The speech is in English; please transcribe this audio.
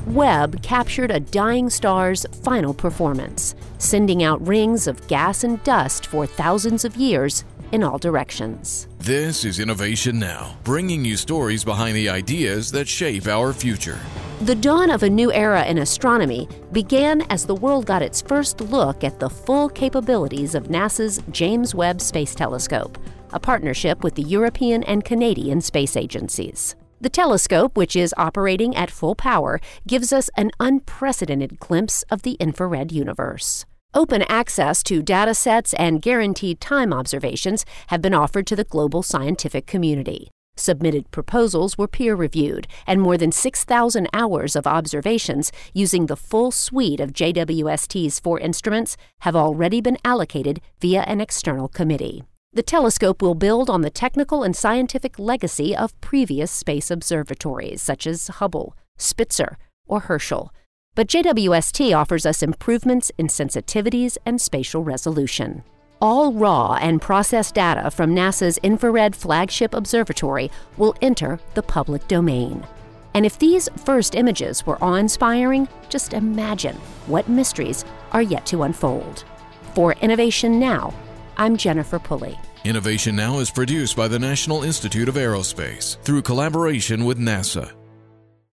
Webb captured a dying star's final performance, sending out rings of gas and dust for thousands of years in all directions. This is Innovation Now, bringing you stories behind the ideas that shape our future. The dawn of a new era in astronomy began as the world got its first look at the full capabilities of NASA's James Webb Space Telescope, a partnership with the European and Canadian space agencies. The telescope, which is operating at full power, gives us an unprecedented glimpse of the infrared universe. Open access to data sets and guaranteed time observations have been offered to the global scientific community. Submitted proposals were peer-reviewed, and more than 6,000 hours of observations using the full suite of JWST's 4 instruments have already been allocated via an external committee. The telescope will build on the technical and scientific legacy of previous space observatories such as Hubble, Spitzer, or Herschel. But JWST offers us improvements in sensitivities and spatial resolution. All raw and processed data from NASA's infrared flagship observatory will enter the public domain. And if these first images were awe-inspiring, just imagine what mysteries are yet to unfold. For Innovation Now, I'm Jennifer Pulley. Innovation Now is produced by the National Institute of Aerospace through collaboration with NASA.